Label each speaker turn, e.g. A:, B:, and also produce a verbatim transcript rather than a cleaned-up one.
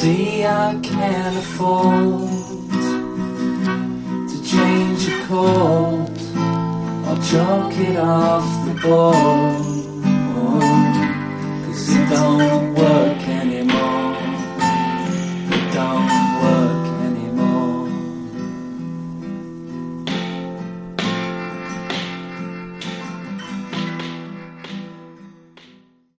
A: see, I can't afford to change a chord or chalk it off the board.